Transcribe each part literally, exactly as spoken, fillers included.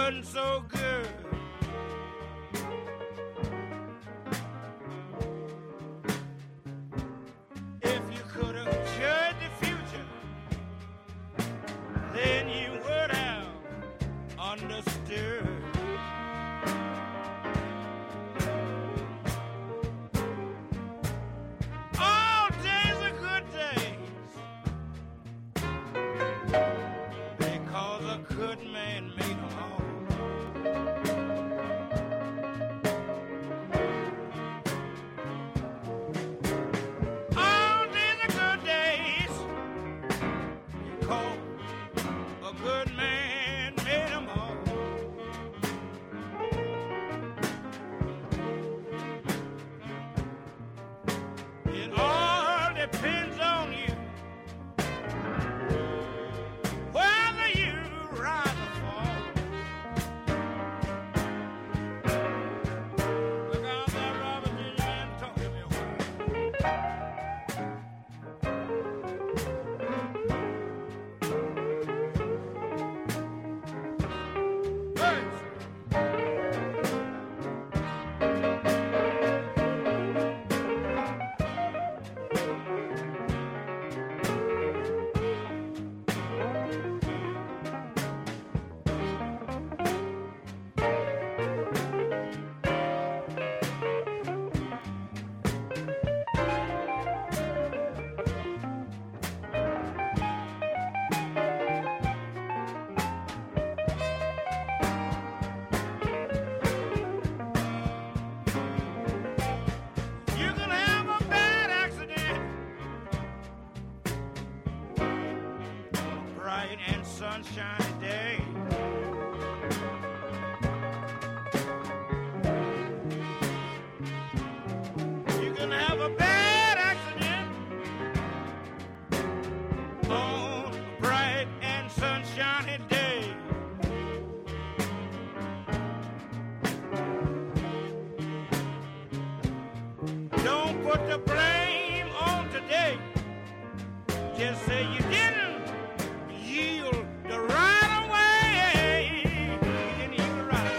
wasn't so good. If you could have judged the future, then you would have understood. All days are good days, because a good man made them all. All days are good days, because a good man made them all. It all depends on you, whether you rise or fall. Look out there, Robert Junior and talk to me a while. Birds. You can have a bad accident on a bright and sunshiny day. You can have a bad accident on a bright and sunshiny day. Don't put the blame on today. Just say you didn't yield the right of way. You didn't yield the right of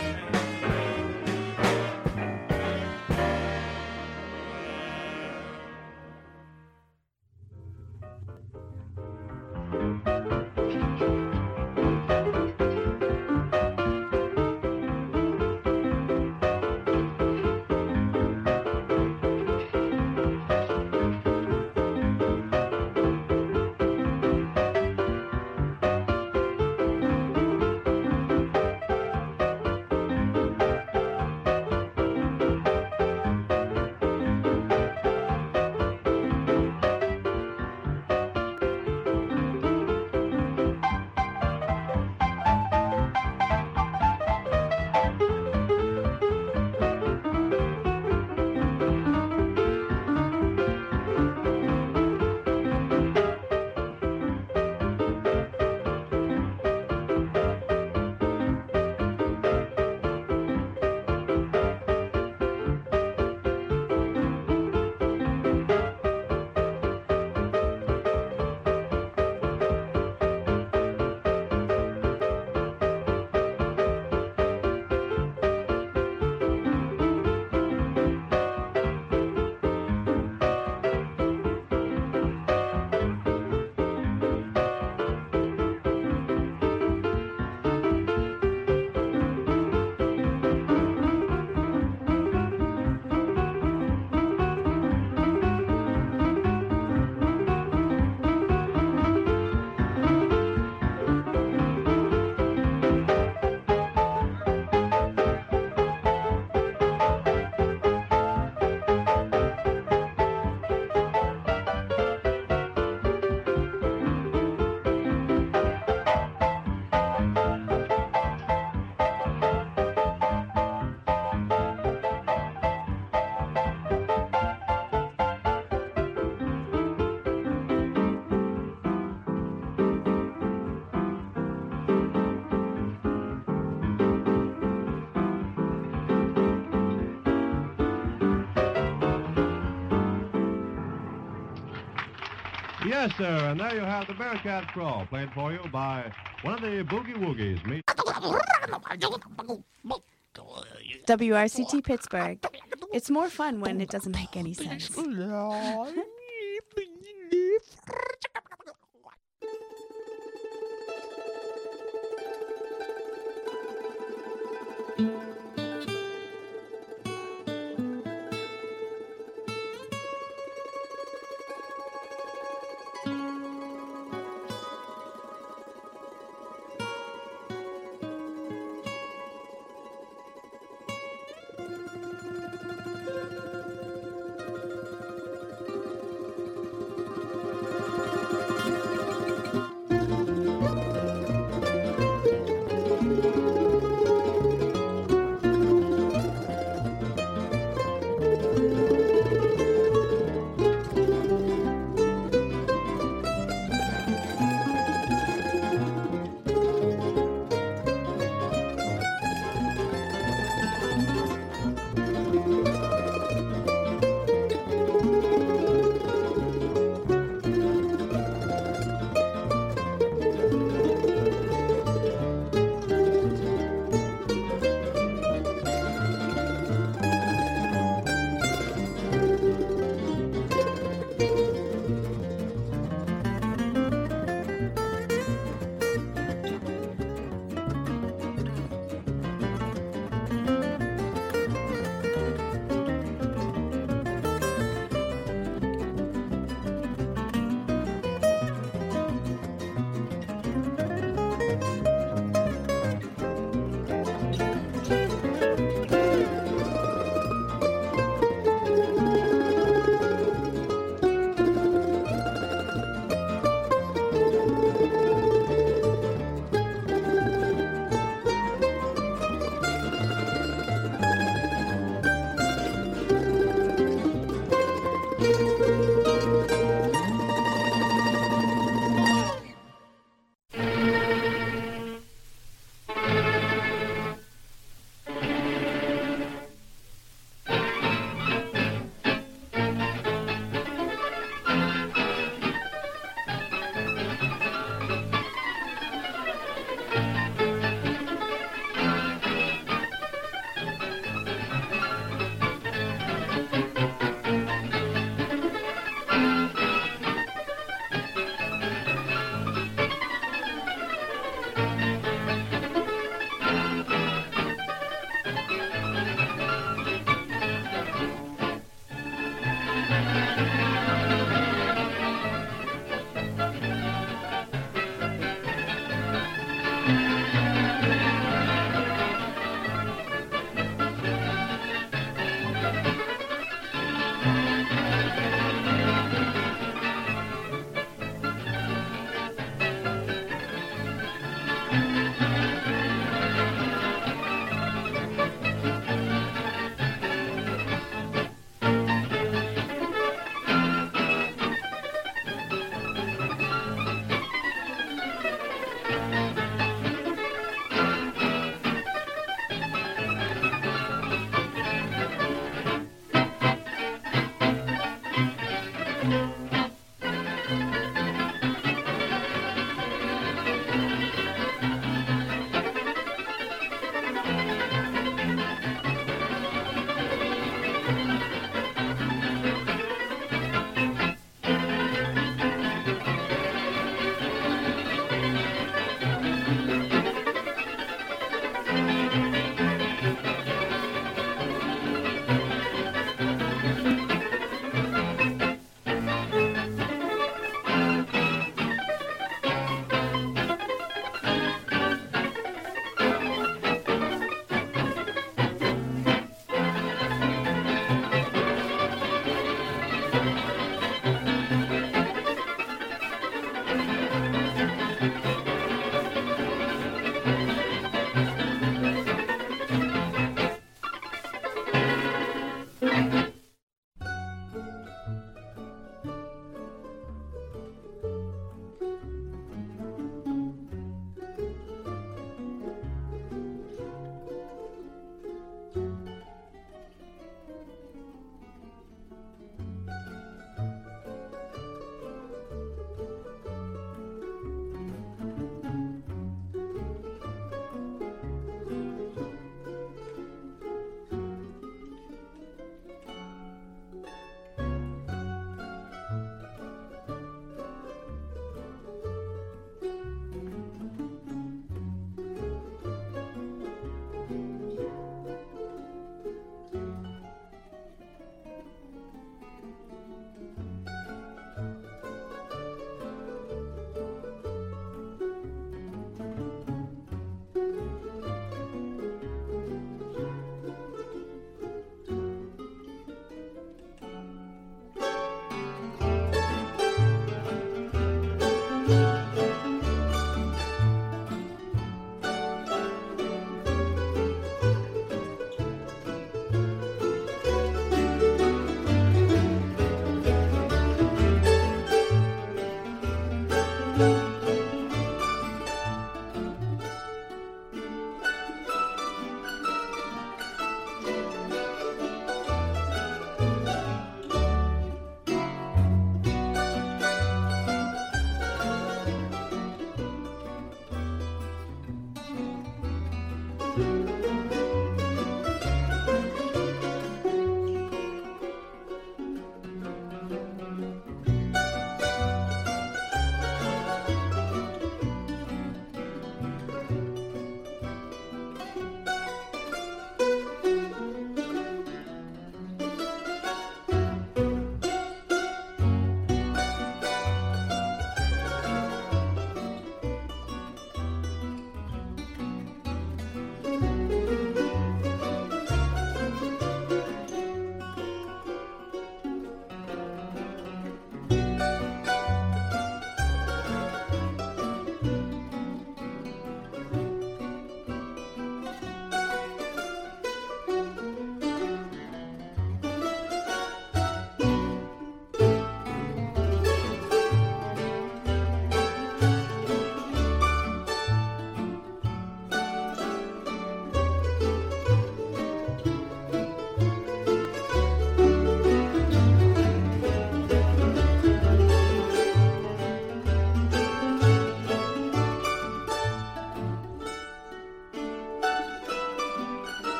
Yes, sir, and there you have the Bearcat Crawl, played for you by one of the Boogie Woogies. Meet W R C T Pittsburgh. It's more fun when it doesn't make any sense.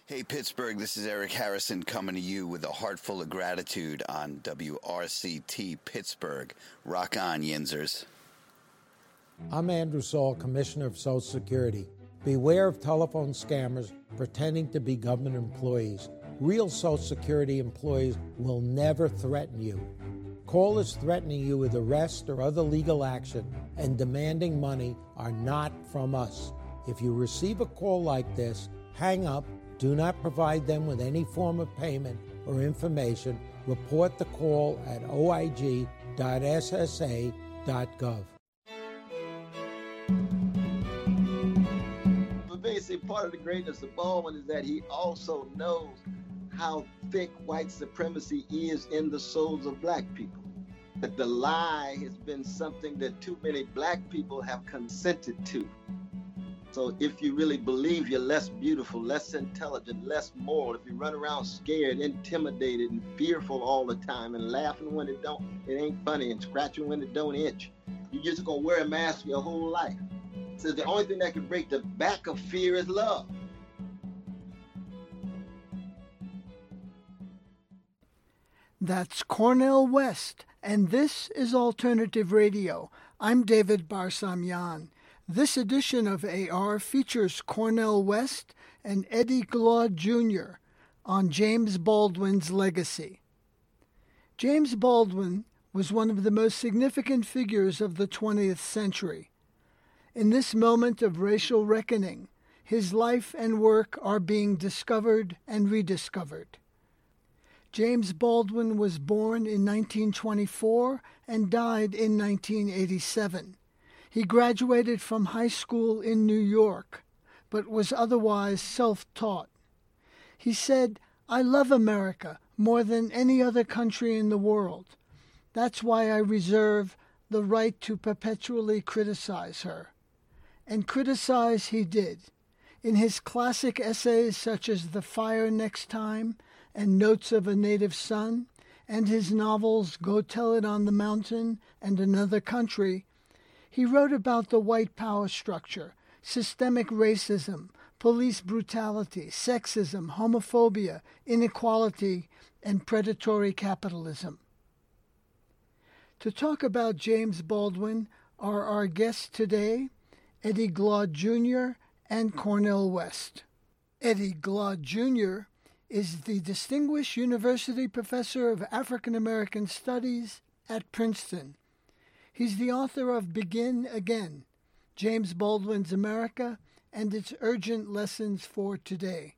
Hey, Pittsburgh, this is Eric Harrison coming to you with a heart full of gratitude on W R C T Pittsburgh. Rock on, Yinzers. I'm Andrew Saul, Commissioner of Social Security. Beware of telephone scammers pretending to be government employees. Real Social Security employees will never threaten you. Callers threatening you with arrest or other legal action and demanding money are not from us. If you receive a call like this, hang up. Do not provide them with any form of payment or information. Report the call at o i g dot s s a dot gov. But basically, part of the greatness of Baldwin is that he also knows how thick white supremacy is in the souls of black people. That the lie has been something that too many black people have consented to. So if you really believe you're less beautiful, less intelligent, less moral, if you run around scared, intimidated, and fearful all the time, and laughing when it don't, it ain't funny, and scratching when it don't itch, you're just gonna wear a mask your whole life. So the only thing that can break the back of fear is love. That's Cornel West, and this is Alternative Radio. I'm David Barsamian. This edition of A R features Cornel West and Eddie Glaude Junior on James Baldwin's legacy. James Baldwin was one of the most significant figures of the twentieth century. In this moment of racial reckoning, his life and work are being discovered and rediscovered. James Baldwin was born in nineteen twenty-four and died in nineteen eighty-seven. He graduated from high school in New York, but was otherwise self-taught. He said, "I love America more than any other country in the world. That's why I reserve the right to perpetually criticize her." And criticize he did. In his classic essays such as The Fire Next Time and Notes of a Native Son, and his novels Go Tell It on the Mountain and Another Country, he wrote about the white power structure, systemic racism, police brutality, sexism, homophobia, inequality, and predatory capitalism. To talk about James Baldwin are our guests today, Eddie Glaude Junior and Cornel West. Eddie Glaude Junior is the Distinguished University Professor of African American Studies at Princeton. He's the author of Begin Again, James Baldwin's America and Its Urgent Lessons for Today.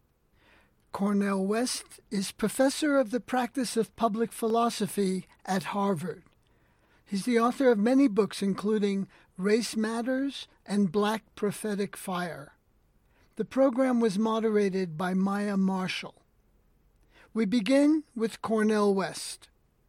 Cornel West is Professor of the Practice of Public Philosophy at Harvard. He's the author of many books, including Race Matters and Black Prophetic Fire. The program was moderated by Maya Marshall. We begin with Cornel West.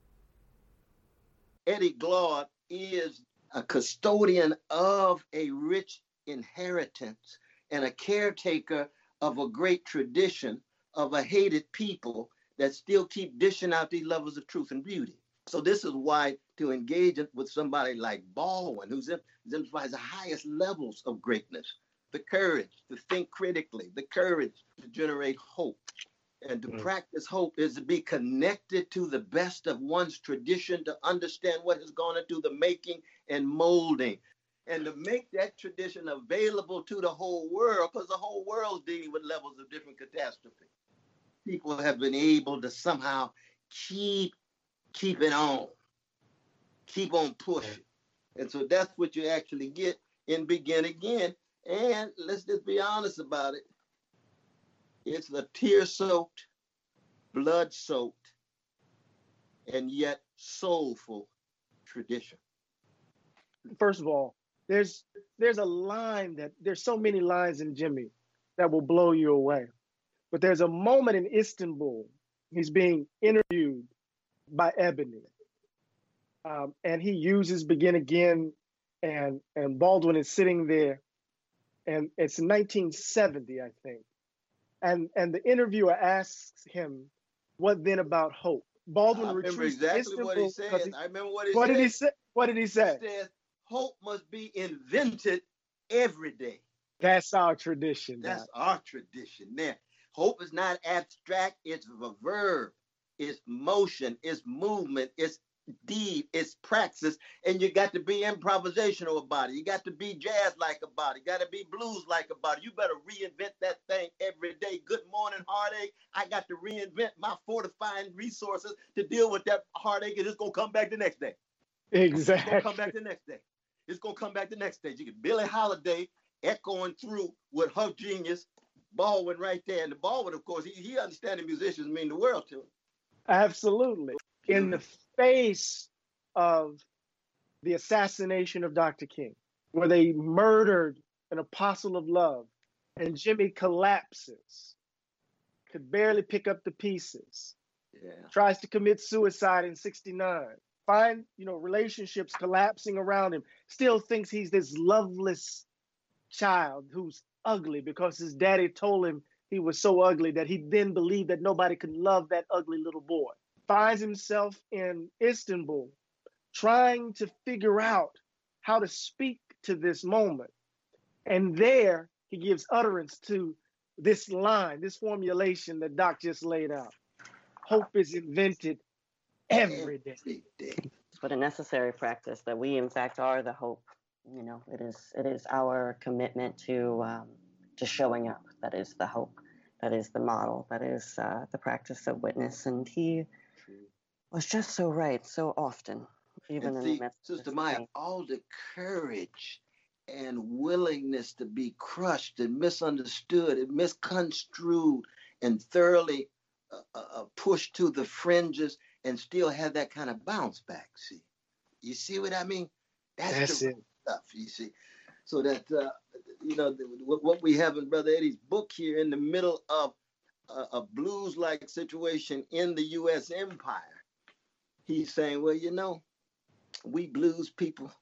Eddie Glaude is a custodian of a rich inheritance and a caretaker of a great tradition of a hated people that still keep dishing out these levels of truth and beauty. So this is why to engage with somebody like Baldwin, who's exemplifies the highest levels of greatness, the courage to think critically, the courage to generate hope. And to mm. practice hope is to be connected to the best of one's tradition, to understand what has gone into the making and molding, and to make that tradition available to the whole world, because the whole world's dealing with levels of different catastrophe. People have been able to somehow keep, keep it on, keep on pushing. And so that's what you actually get in Begin Again. And let's just be honest about it. It's the tear-soaked, blood-soaked, and yet soulful tradition. First of all, there's there's a line that, there's so many lines in Jimmy that will blow you away. But there's a moment in Istanbul, he's being interviewed by Ebony. Um, and he uses Begin Again, and, and Baldwin is sitting there. And it's nineteen seventy, I think. And and the interviewer asks him, "What then about hope?" Baldwin I remember retreats exactly Istanbul what he said. he, I remember what he what said. Did he say? What did he say? He said, hope must be invented every day. That's our tradition. That's now. our tradition. Now, Hope is not abstract. It's a verb. It's motion. It's movement. It's deed. It's praxis. And you got to be improvisational about it. You got to be jazz-like about it. You got to be blues-like about it. You better reinvent that thing every day. Good morning, heartache. I got to reinvent my fortifying resources to deal with that heartache, and it's going to come back the next day. Exactly. It's going to come back the next day. It's going to come back the next day. You get Billie Holiday echoing through with her genius, Baldwin right there. And the Baldwin, of course, he, he understands musicians mean the world to him. Absolutely. In the face of the assassination of Doctor King, where they murdered an apostle of love, and Jimmy collapses, could barely pick up the pieces, Yeah. tries to commit suicide in sixty-nine, find, you know, relationships collapsing around him, still thinks he's this loveless child who's ugly because his daddy told him he was so ugly that he then believed that nobody could love that ugly little boy. Finds himself in Istanbul trying to figure out how to speak to this moment. And there he gives utterance to this line, this formulation that Doc just laid out. Hope is invented every day. Every day. But a necessary practice that we, in fact, are the hope. You know, it is it is our commitment to um, to showing up. That is the hope. That is the model. That is uh, the practice of witness. And he was just so right so often, even And in see, the midst of Sister this Maya, pain. all the courage and willingness to be crushed and misunderstood and misconstrued and thoroughly uh, uh, pushed to the fringes and still have that kind of bounce back. See, you see what I mean? That's, That's the it. stuff. You see, so that uh, you know the, what, what we have in Brother Eddie's book here in the middle of a, a blues-like situation in the U S empire. He's saying, well, you know, we blues people,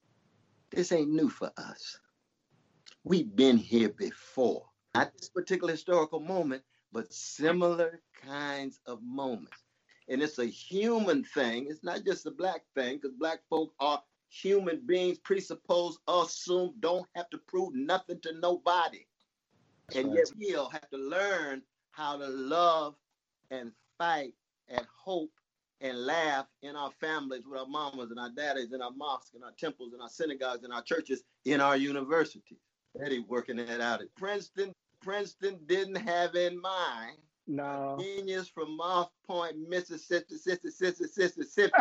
this ain't new for us. We've been here before. Not this particular historical moment, but similar kinds of moments. And it's a human thing. It's not just a black thing, because black folk are human beings, presuppose, assume, don't have to prove nothing to nobody. And yet we'll have to learn how to love and fight and hope and laugh in our families with our mamas and our daddies in our mosques and our temples and our synagogues and our churches in our universities. Eddie working that out at Princeton. Princeton didn't have in mind No. a genius from Moss Point, Mississippi, Mississippi, Mississippi,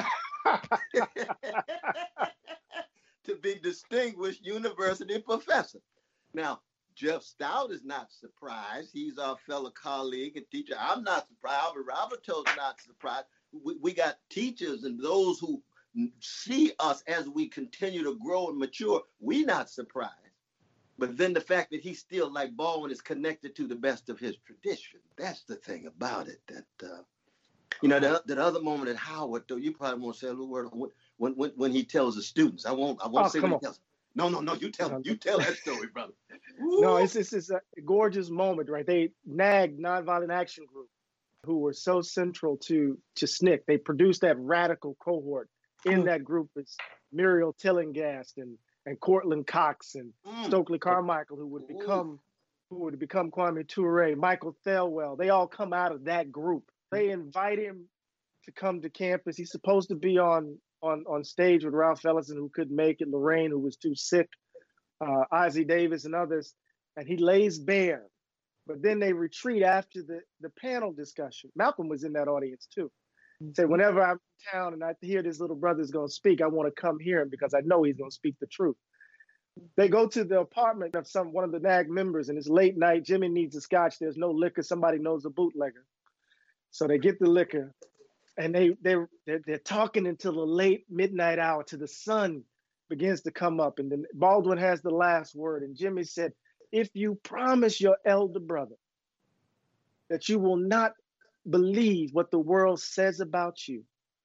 to be distinguished university professor. Now, Jeff Stout is not surprised. He's our fellow colleague and teacher. I'm not surprised. Albert Roberto's not surprised. We, we got teachers and those who see us as we continue to grow and mature. We're not surprised. But then the fact that he's still, like Baldwin, is connected to the best of his tradition. That's the thing about it. That, uh, you know, that, that other moment at Howard, though, you probably won't say a little word on when, when, when he tells the students. I won't, I won't Oh, say come what he on. tells. No, no, no, you tell you tell that story, brother. No, it's, it's, it's a gorgeous moment, right? They, N A G, Nonviolent Action Group, who were so central to, to S N C C. They produced that radical cohort. In that group is Muriel Tillinghast and, and Cortland Cox and Mm. Stokely Carmichael, who would become who would become Kwame Ture, Michael Thelwell. They all come out of that group. They invite him to come to campus. He's supposed to be on on, on stage with Ralph Ellison, who couldn't make it, Lorraine, who was too sick, uh, Ozzie Davis and others, and he lays bare. But then they retreat after the, the panel discussion. Malcolm was in that audience too. He said, whenever I'm in town and I hear this little brother's going to speak, I want to come hear him because I know he's going to speak the truth. They go to the apartment of some one of the N A G members, and it's late night. Jimmy needs a scotch. There's no liquor. Somebody knows a bootlegger. So they get the liquor, and they, they, they're, they're talking until the late midnight hour till the sun begins to come up. And then Baldwin has the last word. And Jimmy said, if you promise your elder brother that you will not believe what the world says about you,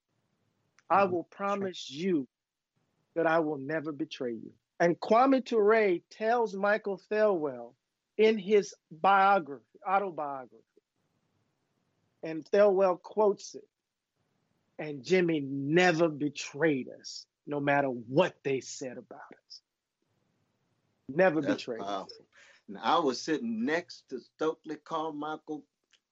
I will promise you that I will never betray you. And Kwame Ture tells Michael Thelwell in his biography, autobiography, and Thelwell quotes it, and Jimmy never betrayed us, no matter what they said about us. Never That's betrayed us. powerful. And I was sitting next to Stokely Carmichael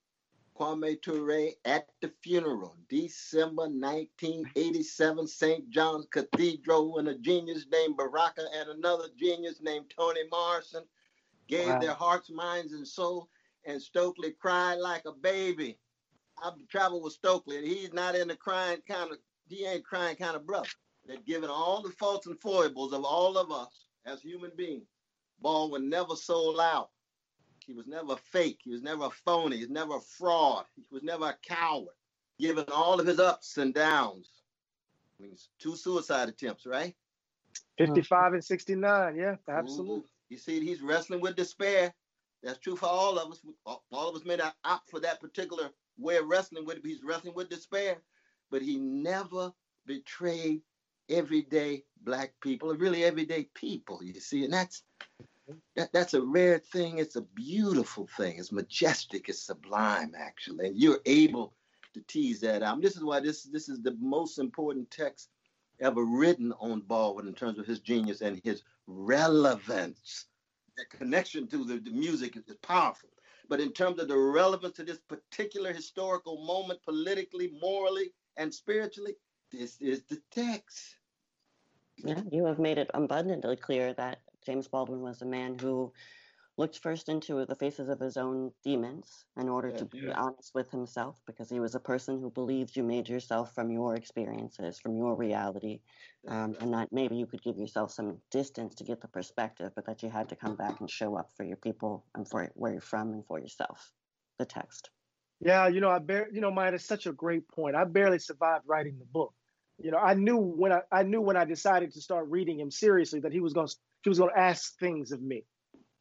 Kwame Ture at the funeral, December nineteen eighty-seven, Saint John's Cathedral, when a genius named Baraka and another genius named Toni Morrison gave wow. their hearts, minds, and soul, and Stokely cried like a baby. I've traveled with Stokely, and he's not in the crying kind of, he ain't crying kind of brother. That given all the faults and foibles of all of us as human beings, Baldwin never sold out. He was never fake. He was never a phony. He was never a fraud. He was never a coward. Given all of his ups and downs. I mean, two suicide attempts, right? fifty-five and sixty-nine, yeah, absolutely. Ooh, you see, he's wrestling with despair. That's true for all of us. All of us may not opt for that particular way of wrestling with it. He's wrestling with despair. But he never betrayed everyday Black people, or really everyday people, you see. And that's That, that's a rare thing. It's a beautiful thing. It's majestic. It's sublime, actually. And you're able to tease that out. This is why this, this is the most important text ever written on Baldwin in terms of his genius and his relevance. The connection to the, the music is, is powerful. But in terms of the relevance to this particular historical moment, politically, morally, and spiritually, this is the text. Yeah, you have made it abundantly clear that James Baldwin was a man who looked first into the faces of his own demons in order yeah, to be yeah. honest with himself, because he was a person who believed you made yourself from your experiences, from your reality, um, and that maybe you could give yourself some distance to get the perspective, but that you had to come back and show up for your people and for where you're from and for yourself. The text. Yeah, you know, I bar- you know, Maya, that's such a great point. I barely survived writing the book. You know, I knew when I, I knew when I decided to start reading him seriously that he was going to he was going to ask things of me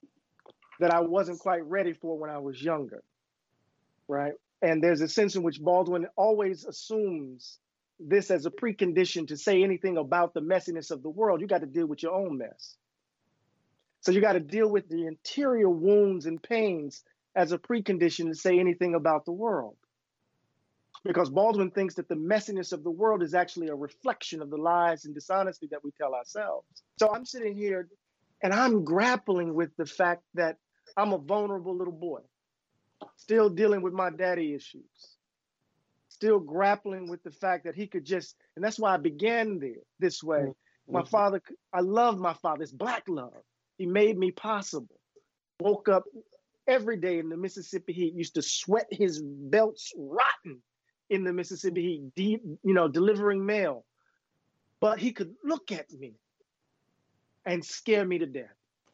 that I wasn't quite ready for when I was younger, right? And there's a sense in which Baldwin always assumes this as a precondition to say anything about the messiness of the world. You got to deal with your own mess. So you got to deal with the interior wounds and pains as a precondition to say anything about the world. Because Baldwin thinks that the messiness of the world is actually a reflection of the lies and dishonesty that we tell ourselves. So I'm sitting here and I'm grappling with the fact that I'm a vulnerable little boy, still dealing with my daddy issues, still grappling with the fact that he could just, and that's why I began there this way. Mm-hmm. My father, I love my father, it's Black love. He made me possible. Woke up every day in the Mississippi heat, used to sweat his belts rotten in the Mississippi heat, deep, you know, delivering mail. But he could look at me and scare me to death.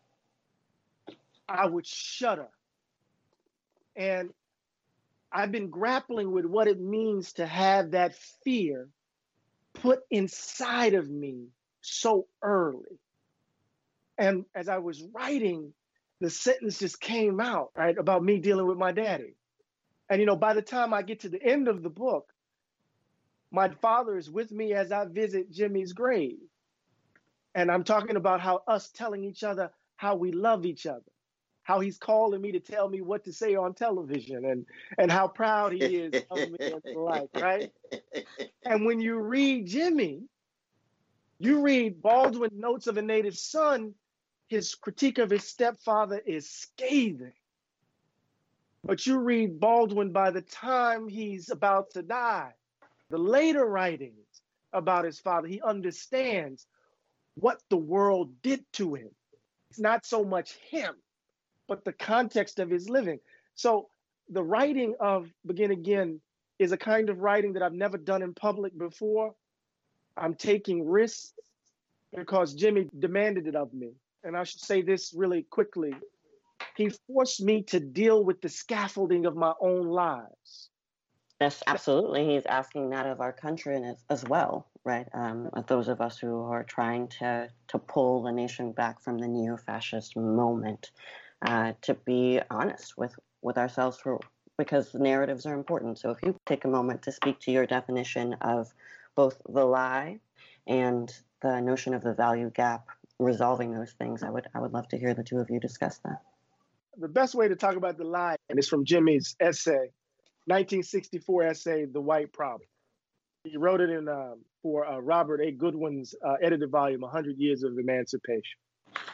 I would shudder. And I've been grappling with what it means to have that fear put inside of me so early. And as I was writing, the sentence just came out, right, about me dealing with my daddy. And, you know, by the time I get to the end of the book, my father is with me as I visit Jimmy's grave. And I'm talking about how us telling each other how we love each other, how he's calling me to tell me what to say on television, and, and how proud he is of me and the like, right? And when you read Jimmy, you read Baldwin Notes of a Native Son, his critique of his stepfather is scathing. But you read Baldwin by the time he's about to die, the later writings about his father, he understands what the world did to him. It's not so much him, but the context of his living. So the writing of Begin Again is a kind of writing that I've never done in public before. I'm taking risks because Jimmy demanded it of me. And I should say this really quickly. He forced me to deal with the scaffolding of my own lives. Yes, absolutely. He's asking that of our country as, as well, right? Um, of those of us who are trying to, to pull the nation back from the neo-fascist moment, uh, to be honest with, with ourselves, for, because narratives are important. So if you take a moment to speak to your definition of both the lie and the notion of the value gap, resolving those things, I would I would love to hear the two of you discuss that. The best way to talk about the lie is from Jimmy's essay, nineteen sixty-four essay, The White Problem. He wrote it in um, for uh, Robert A. Goodwin's uh, edited volume, one hundred years of Emancipation.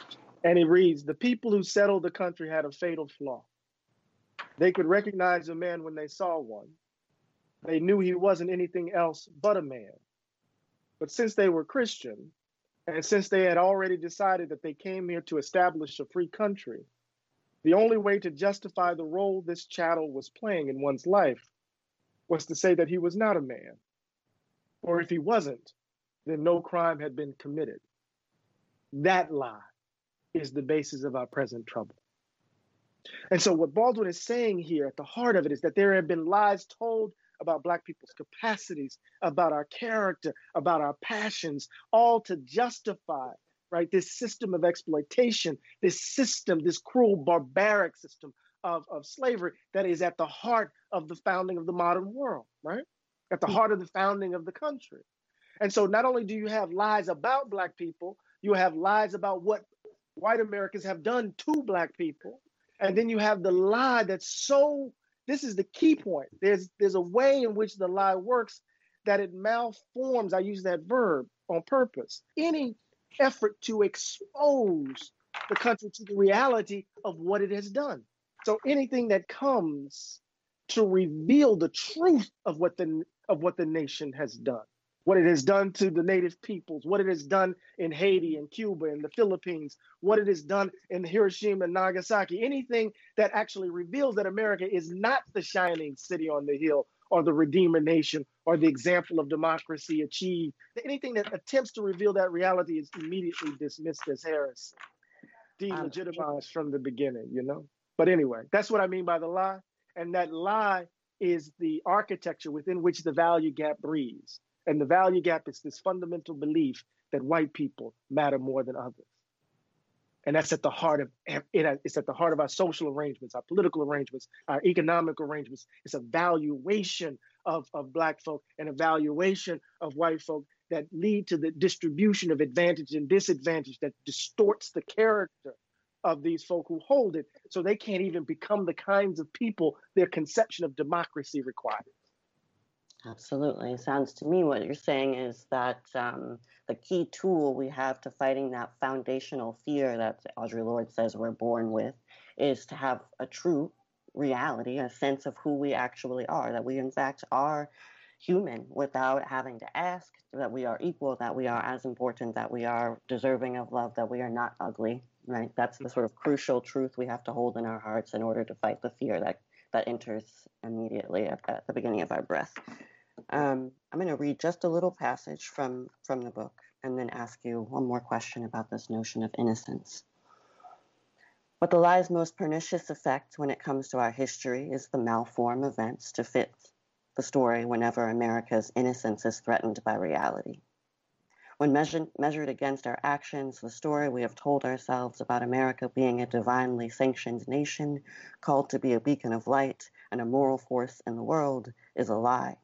And it reads, the people who settled the country had a fatal flaw. They could recognize a man when they saw one. They knew he wasn't anything else but a man. But since they were Christian, and since they had already decided that they came here to establish a free country, the only way to justify the role this chattel was playing in one's life was to say that he was not a man. Or if he wasn't, then no crime had been committed. That lie is the basis of our present trouble. And so what Baldwin is saying here at the heart of it is that there have been lies told about Black people's capacities, about our character, about our passions, all to justify, right, this system of exploitation, this system, this cruel, barbaric system of, of slavery that is at the heart of the founding of the modern world, right? At the heart of the founding of the country. And so not only do you have lies about Black people, you have lies about what white Americans have done to Black people. And then you have the lie that's so, this is the key point. There's, there's a way in which the lie works that it malforms, I use that verb on purpose, any effort to expose the country to the reality of what it has done. So anything that comes to reveal the truth of what the, of what the nation has done, what it has done to the native peoples, what it has done in Haiti and Cuba and the Philippines, what it has done in Hiroshima and Nagasaki, anything that actually reveals that America is not the shining city on the hill or the Redeemer nation or the example of democracy achieved, anything that attempts to reveal that reality is immediately dismissed as heresy, delegitimized from the beginning, you know? But anyway, that's what I mean by the lie. And that lie is the architecture within which the value gap breathes. And the value gap is this fundamental belief that white people matter more than others. And that's at the heart of it. It's at the heart of our social arrangements, our political arrangements, our economic arrangements. It's a valuation of, of Black folk and a valuation of white folk that lead to the distribution of advantage and disadvantage that distorts the character of these folk who hold it, so they can't even become the kinds of people their conception of democracy requires. Absolutely. It sounds to me what you're saying is that um, the key tool we have to fighting that foundational fear that Audre Lorde says we're born with is to have a true reality, a sense of who we actually are, that we in fact are human without having to ask, that we are equal, that we are as important, that we are deserving of love, that we are not ugly, right? That's the sort of crucial truth we have to hold in our hearts in order to fight the fear that, that enters immediately at, at the beginning of our breath. Um, I'm going to read just a little passage from, from the book and then ask you one more question about this notion of innocence. What the lie's most pernicious effect when it comes to our history is the malform events to fit the story whenever America's innocence is threatened by reality. When measured, measured against our actions, the story we have told ourselves about America being a divinely sanctioned nation, called to be a beacon of light and a moral force in the world, is a lie.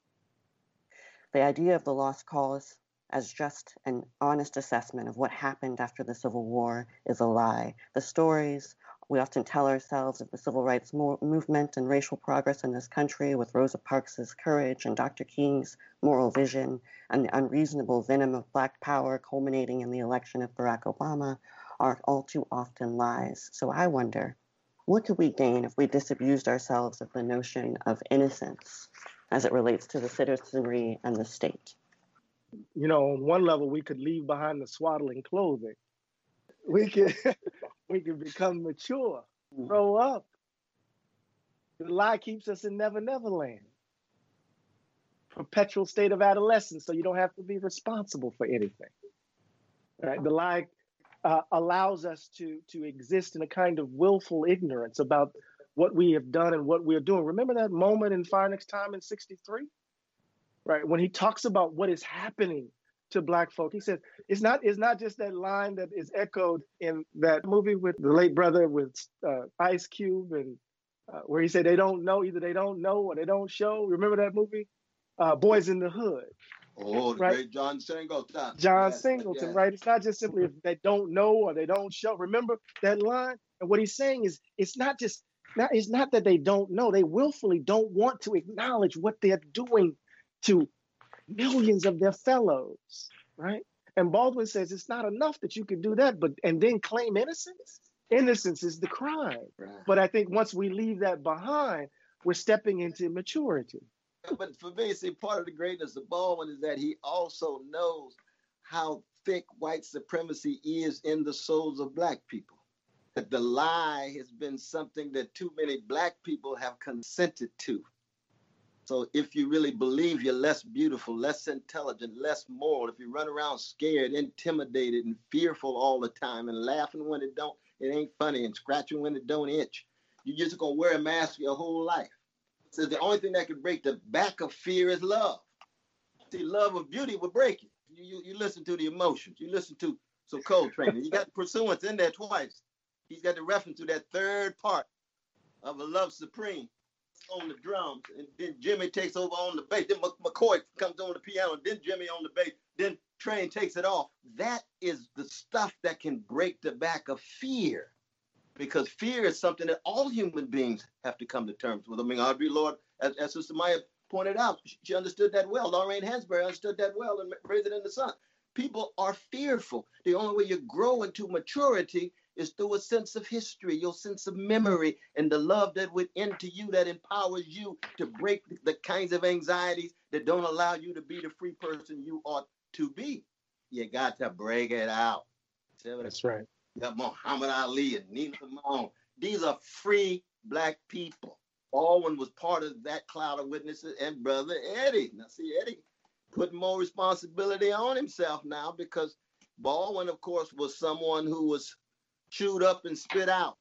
The idea of the lost cause as just an honest assessment of what happened after the Civil War is a lie. The stories we often tell ourselves of the civil rights mo- movement and racial progress in this country, with Rosa Parks' courage and Doctor King's moral vision and the unreasonable venom of Black power culminating in the election of Barack Obama, are all too often lies. So I wonder, what could we gain if we disabused ourselves of the notion of innocence as it relates to the citizenry and the state? You know, on one level, we could leave behind the swaddling clothing. We could, we could become mature, grow up. The lie keeps us in Never Never Land. Perpetual state of adolescence, so you don't have to be responsible for anything. Right? The lie uh, allows us to, to exist in a kind of willful ignorance about what we have done and what we're doing. Remember that moment in Fire Next Time in sixty-three? Right, when he talks about what is happening to Black folk, he says, it's not, it's not just that line that is echoed in that movie with the late brother with uh, Ice Cube, and uh, where he said they don't know, either they don't know or they don't show. Remember that movie? Uh, Boys in the Hood. Oh, the right? great John Singleton. John yes, Singleton, yes. right? It's not just simply if they don't know or they don't show. Remember that line? And what he's saying is, it's not just, not, it's not that they don't know. They willfully don't want to acknowledge what they're doing to millions of their fellows, right? And Baldwin says it's not enough that you can do that, but and then claim innocence. Innocence is the crime. Right. But I think once we leave that behind, we're stepping into maturity. But for me, see, part of the greatness of Baldwin is that he also knows how thick white supremacy is in the souls of black people. That the lie has been something that too many black people have consented to. So if you really believe you're less beautiful, less intelligent, less moral, if you run around scared, intimidated, and fearful all the time and laughing when it don't, it ain't funny, and scratching when it don't itch, you're just gonna wear a mask your whole life. So the only thing that can break the back of fear is love. See, love of beauty will break it. You, you, you listen to the emotions. You listen to some Coltrane. You got the pursuance in there twice. He's got the reference to that third part of a love supreme on the drums, and then Jimmy takes over on the bass. Then McCoy comes on the piano, then Jimmy on the bass. Then Train takes it off. That is the stuff that can break the back of fear, because fear is something that all human beings have to come to terms with. I mean, Audre Lorde, as, as Sister Maya pointed out, she understood that well. Lorraine Hansberry understood that well and Raised It in the Sun. People are fearful. The only way you grow into maturity is through a sense of history, your sense of memory, and the love that went into you that empowers you to break the kinds of anxieties that don't allow you to be the free person you ought to be. You got to break it out. That's right. You got Muhammad Ali and Nina Simone. These are free black people. Baldwin was part of that cloud of witnesses, and Brother Eddie. Now, see, Eddie putting more responsibility on himself now, because Baldwin, of course, was someone who was chewed up and spit out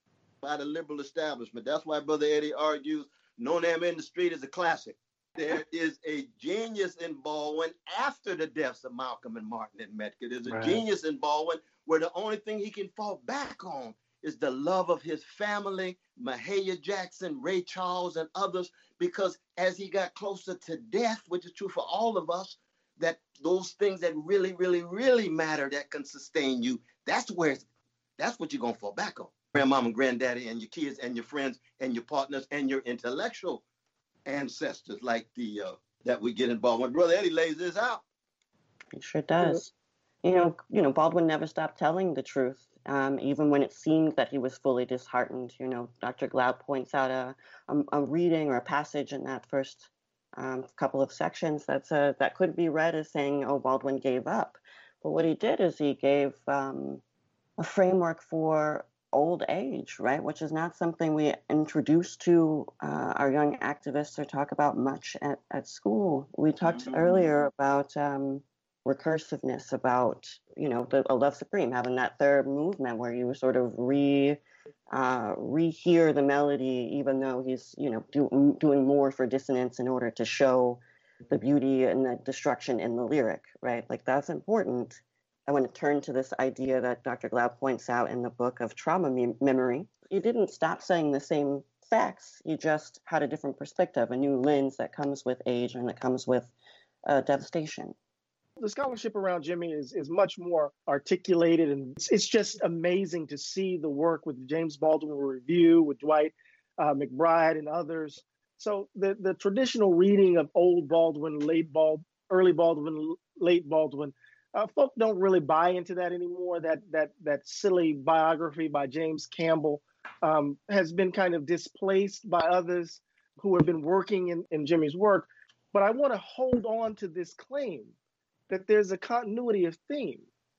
by the liberal establishment. That's why Brother Eddie argues No Name in the Street is a classic. There is a genius in Baldwin after the deaths of Malcolm and Martin and Medgar. There's a Right. genius in Baldwin where the only thing he can fall back on is the love of his family, Mahalia Jackson, Ray Charles, and others, because as he got closer to death, which is true for all of us, that those things that really, really, really matter that can sustain you, that's where it's That's what you're going to fall back on. Grandmama and granddaddy and your kids and your friends and your partners and your intellectual ancestors like the uh, that we get involved with. Brother Eddie lays this out. He sure does. You know, you know, Baldwin never stopped telling the truth, um, even when it seemed that he was fully disheartened. You know, Doctor Glaude points out a, a, a reading or a passage in that first um, couple of sections that's a, that could be read as saying, oh, Baldwin gave up. But what he did is he gave um, a framework for old age, right? Which is not something we introduce to uh, our young activists or talk about much at, at school. We talked mm-hmm. earlier about um, recursiveness, about, you know, the a Love Supreme, having that third movement where you sort of re uh, rehear the melody, even though he's, you know, do, doing more for dissonance in order to show the beauty and the destruction in the lyric, right? Like, that's important. I want to turn to this idea that Doctor Glaude points out in the book of trauma me- memory. You didn't stop saying the same facts. You just had a different perspective, a new lens that comes with age and that comes with uh, devastation. The scholarship around Jimmy is, is much more articulated, and it's, it's just amazing to see the work with the James Baldwin Review, with Dwight uh, McBride and others. So the, the traditional reading of old Baldwin, late Bald, early Baldwin, late Baldwin, Uh, folk don't really buy into that anymore. That that that silly biography by James Campbell um, has been kind of displaced by others who have been working in, in Jimmy's work. But I want to hold on to this claim that there's a continuity of theme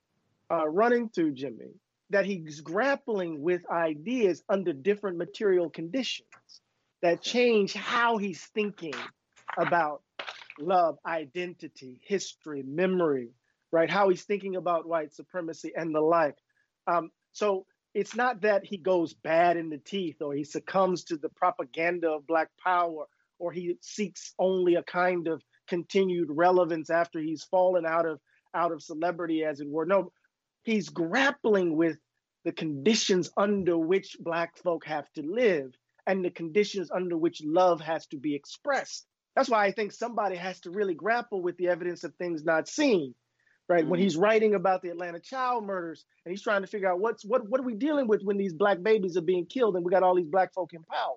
uh, running through Jimmy, that he's grappling with ideas under different material conditions that change how he's thinking about love, identity, history, memory, right? How he's thinking about white supremacy and the like. Um, so it's not that he goes bad in the teeth or he succumbs to the propaganda of Black power, or he seeks only a kind of continued relevance after he's fallen out of, out of celebrity, as it were. No, he's grappling with the conditions under which Black folk have to live and the conditions under which love has to be expressed. That's why I think somebody has to really grapple with the evidence of things not seen. Right. Mm-hmm. When he's writing about the Atlanta child murders and he's trying to figure out what's what what are we dealing with when these Black babies are being killed and we got all these Black folk in power?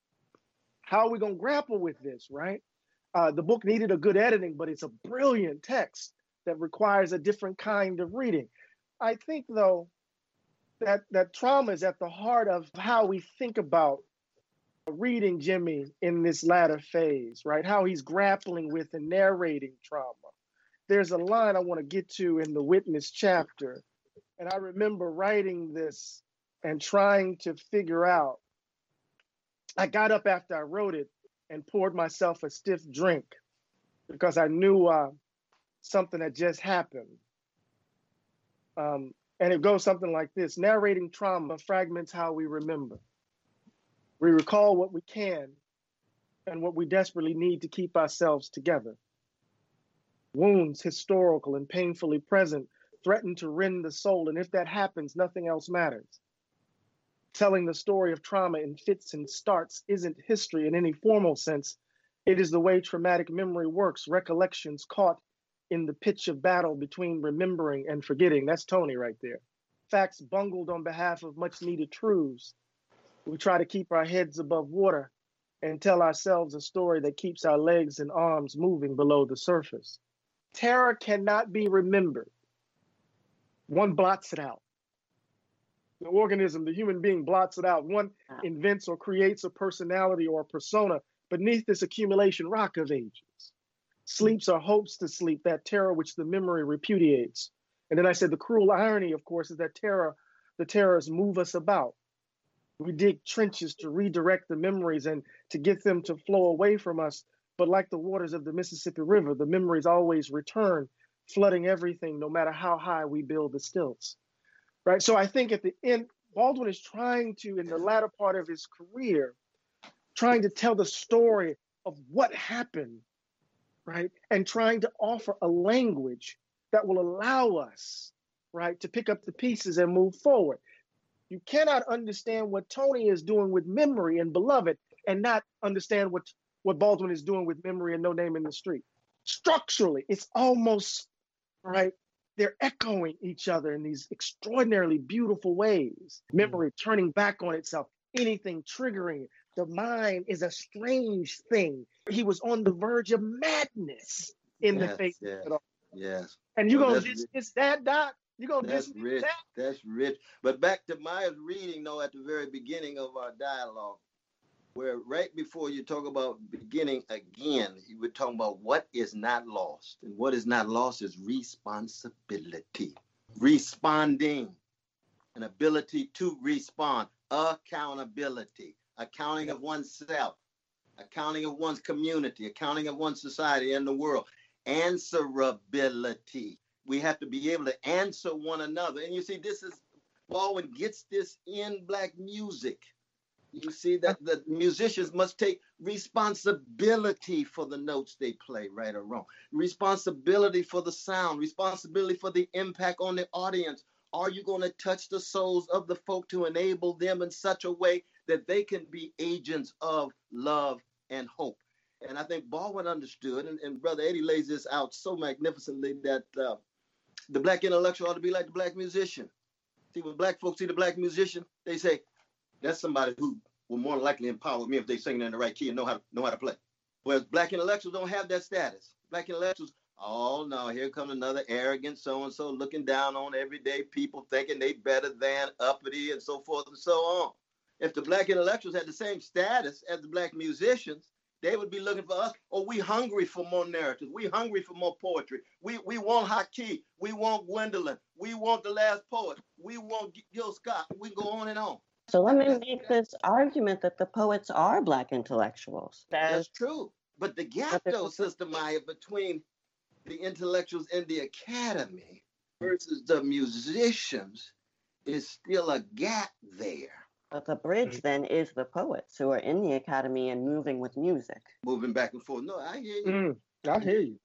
How are we going to grapple with this? Right. Uh, the book needed a good editing, but it's a brilliant text that requires a different kind of reading. I think, though, that, that trauma is at the heart of how we think about reading Jimmy in this latter phase, right? How he's grappling with and narrating trauma. There's a line I want to get to in the witness chapter. And I remember writing this and trying to figure out. I got up after I wrote it and poured myself a stiff drink because I knew uh, something had just happened. Um, and it goes something like this: narrating trauma fragments how we remember. We recall what we can and what we desperately need to keep ourselves together. Wounds, historical and painfully present, threaten to rend the soul, and if that happens, nothing else matters. Telling the story of trauma in fits and starts isn't history in any formal sense. It is the way traumatic memory works, recollections caught in the pitch of battle between remembering and forgetting. That's Tony right there. Facts bungled on behalf of much needed truths. We try to keep our heads above water and tell ourselves a story that keeps our legs and arms moving below the surface. Terror cannot be remembered. One blots it out. The organism, the human being, blots it out. One invents or creates a personality or a persona beneath this accumulation rock of ages. Sleeps or hopes to sleep, that terror which the memory repudiates. And then I said the cruel irony, of course, is that terror, the terrors move us about. We dig trenches to redirect the memories and to get them to flow away from us. But like the waters of the Mississippi River, the memories always return, flooding everything, no matter how high we build the stilts. Right? So I think at the end, Baldwin is trying to, in the latter part of his career, trying to tell the story of what happened, right? And trying to offer a language that will allow us, right, to pick up the pieces and move forward. You cannot understand what Tony is doing with Memory and Beloved and not understand what, what Baldwin is doing with Memory and No Name in the Street. Structurally, it's almost, right, they're echoing each other in these extraordinarily beautiful ways. Memory turning back on itself, anything triggering it. The mind is a strange thing. He was on the verge of madness in yes, the face yes, of it all. Yes. And you're Well, going to that's- dismiss that, Doc? You're going to That's dismiss rich. that? That's rich. But back to Maya's reading, though, at the very beginning of our dialogue, where right before you talk about beginning again, you were talking about what is not lost. And what is not lost is responsibility. Responding, an ability to respond, accountability, accounting of oneself, accounting of one's community, accounting of one's society and the world, answerability. We have to be able to answer one another. And you see, this is, Baldwin gets this in Black music. You see that the musicians must take responsibility for the notes they play, right or wrong. Responsibility for the sound, responsibility for the impact on the audience. Are you going to touch the souls of the folk to enable them in such a way that they can be agents of love and hope? And I think Baldwin understood, and, and Brother Eddie lays this out so magnificently, that uh, the Black intellectual ought to be like the Black musician. See, when Black folks see the Black musician, they say, that's somebody who will more likely empower me if they sing in the right key and know how to, know how to play. Whereas Black intellectuals don't have that status. Black intellectuals, oh no, here comes another arrogant so-and-so looking down on everyday people, thinking they better than, uppity, and so forth and so on. If the Black intellectuals had the same status as the Black musicians, they would be looking for us. Oh, we hungry for more narratives. We hungry for more poetry. We we want Haki. We want Gwendolyn. We want The Last Poet. We want Gil Scott. We go on and on. So let me make this argument that the poets are Black intellectuals. That's true. But the gap, though, Sister Maya, between the intellectuals in the academy versus the musicians is still a gap there. But the bridge then is the poets who are in the academy and moving with music. Moving back and forth. No, I hear you. Mm, I hear you.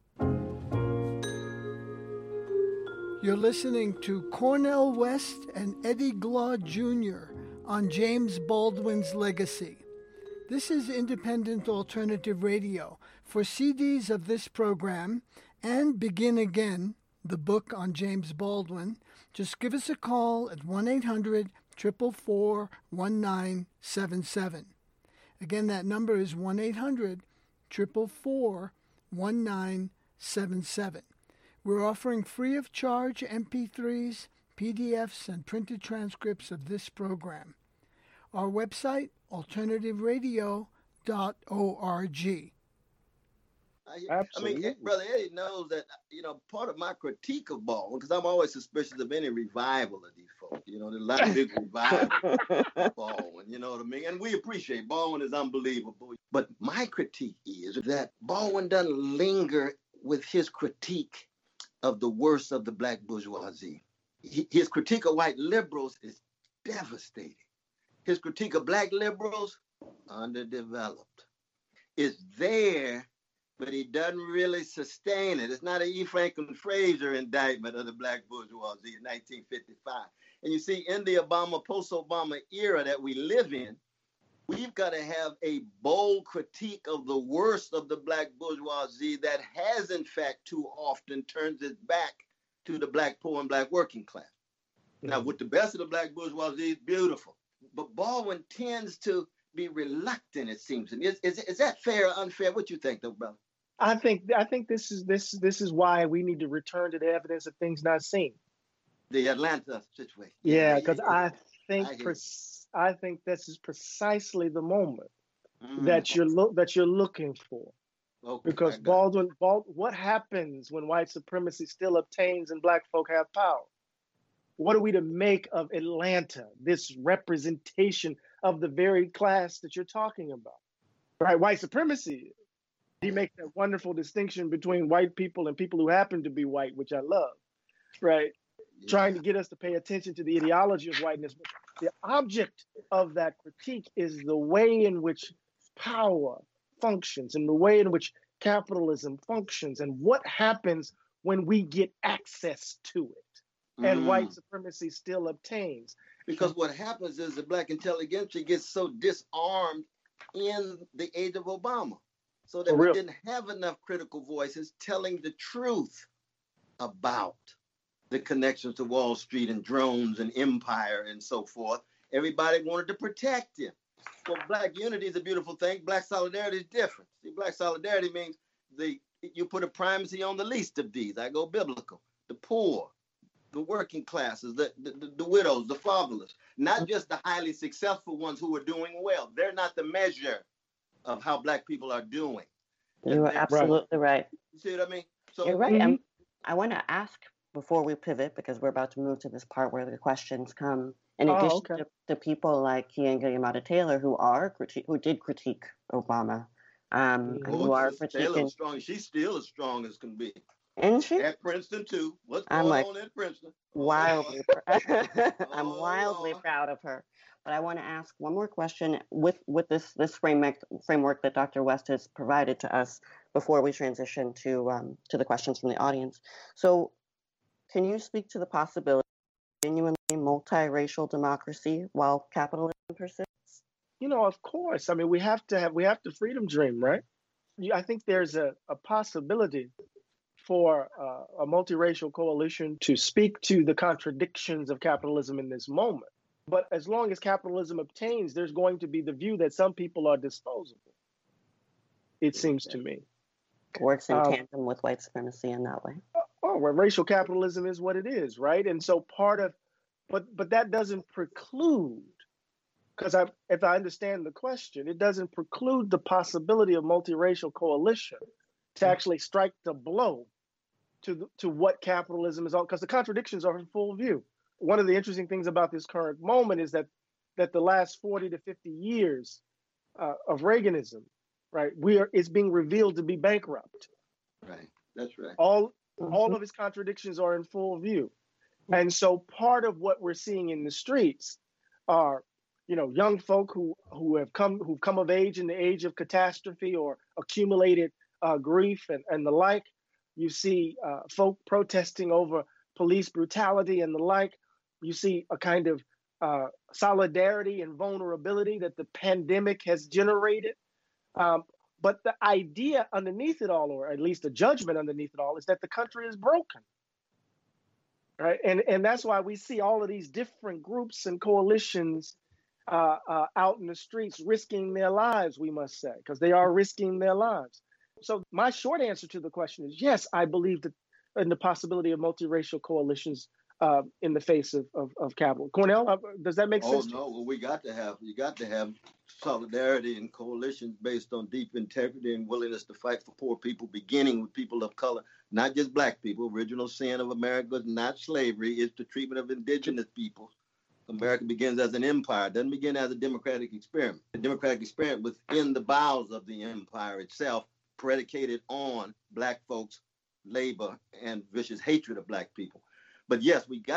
You're listening to Cornel West and Eddie Glaude Junior on James Baldwin's Legacy. This is Independent Alternative Radio. For C Ds of this program and Begin Again, the book on James Baldwin, just give us a call at one eight hundred, four four four, one nine seven seven. Again, that number is one eight hundred, four four four, one nine seven seven. We're offering free of charge M P threes, P D Fs, and printed transcripts of this program. Our website, alternative radio dot org. I, I mean, Ed- Brother Eddie knows that, you know, part of my critique of Baldwin, because I'm always suspicious of any revival of these folks. You know, there's a lot of big revival of Baldwin, you know what I mean? And we appreciate Baldwin is unbelievable. But my critique is that Baldwin doesn't linger with his critique of the worst of the black bourgeoisie. He, his critique of white liberals is devastating. His critique of black liberals, underdeveloped. It's there, but he doesn't really sustain it. It's not an E. Franklin Fraser indictment of the black bourgeoisie in nineteen fifty-five. And you see, in the Obama, post-Obama era that we live in, we've got to have a bold critique of the worst of the black bourgeoisie that has, in fact, too often turned its back to the black poor and black working class. Mm-hmm. Now, with the best of the black bourgeoisie, it's beautiful. But Baldwin tends to be reluctant, it seems to me. Is, is, is that fair or unfair? What you think, though, brother? I think I think this is this this is why we need to return to the evidence of things not seen. The Atlanta situation. Yeah, because I, I think I, pres- I think this is precisely the moment mm. that you're lo- that you're looking for. Okay, because Baldwin, Bald, what happens when white supremacy still obtains and black folk have power? What are we to make of Atlanta, this representation of the very class that you're talking about? Right, white supremacy. He makes that wonderful distinction between white people and people who happen to be white, which I love, right? Yeah. Trying to get us to pay attention to the ideology of whiteness. But the object of that critique is the way in which power functions and the way in which capitalism functions and what happens when we get access to it and mm. white supremacy still obtains. Because what happens is the black intelligentsia gets so disarmed in the age of Obama. So that we didn't have enough critical voices telling the truth about the connections to Wall Street and drones and empire and so forth. Everybody wanted to protect him. Well, black unity is a beautiful thing. Black solidarity is different. See, black solidarity means the you put a primacy on the least of these. I go biblical. The poor, the working classes, the, the, the widows, the fatherless, not just the highly successful ones who are doing well. They're not the measure of how black people are doing. You are absolutely right. right. You see what I mean? So, You're right. Mm-hmm. I want to ask before we pivot, because we're about to move to this part where the questions come. In addition oh, okay. to, to people like Keeanga-Yamahtta Taylor, who are who did critique Obama, um, oh, who are critiquing. Strong. She's still as strong as can be. Isn't she? At Princeton too. What's going I'm like, on at Princeton? Wildly, I'm oh, wildly Lord. proud of her. But I want to ask one more question with, with this this framework framework that Doctor West has provided to us before we transition to um, to the questions from the audience. So, can you speak to the possibility of genuinely multiracial democracy while capitalism persists? You know, of course. I mean, we have to have we have the freedom dream, right? I think there's a, a possibility for uh, a multiracial coalition to speak to the contradictions of capitalism in this moment. But as long as capitalism obtains, there's going to be the view that some people are disposable, it seems to me. Works in um, tandem with white supremacy in that way. Oh, well, racial capitalism is what it is, right? And so part of, but but that doesn't preclude, because I, if I understand the question, it doesn't preclude the possibility of multiracial coalition to mm-hmm. actually strike the blow to the, to what capitalism is all, because the contradictions are in full view. One of the interesting things about this current moment is that that the last forty to fifty years uh, of Reaganism, right, we are it's being revealed to be bankrupt. Right, that's right. All mm-hmm. all of its contradictions are in full view, and so part of what we're seeing in the streets are, you know, young folk who who have come who've come of age in the age of catastrophe or accumulated uh, grief and and the like. You see uh, folk protesting over police brutality and the like. You see a kind of uh, solidarity and vulnerability that the pandemic has generated. Um, but the idea underneath it all, or at least the judgment underneath it all, is that the country is broken. Right? And, and that's why we see all of these different groups and coalitions uh, uh, out in the streets risking their lives, we must say, because they are risking their lives. So my short answer to the question is, yes, I believe that and the possibility of multiracial coalitions uh, in the face of, of, of capital. Cornell, uh, does that make Oh sense? no, well, we got to have you got to have solidarity and coalitions based on deep integrity and willingness to fight for poor people, beginning with people of color, not just black people. Original sin of America is not slavery; it's the treatment of indigenous peoples. America begins as an empire; it doesn't begin as a democratic experiment. The democratic experiment within the bowels of the empire itself, predicated on black folks' labor and vicious hatred of black people. But yes, we got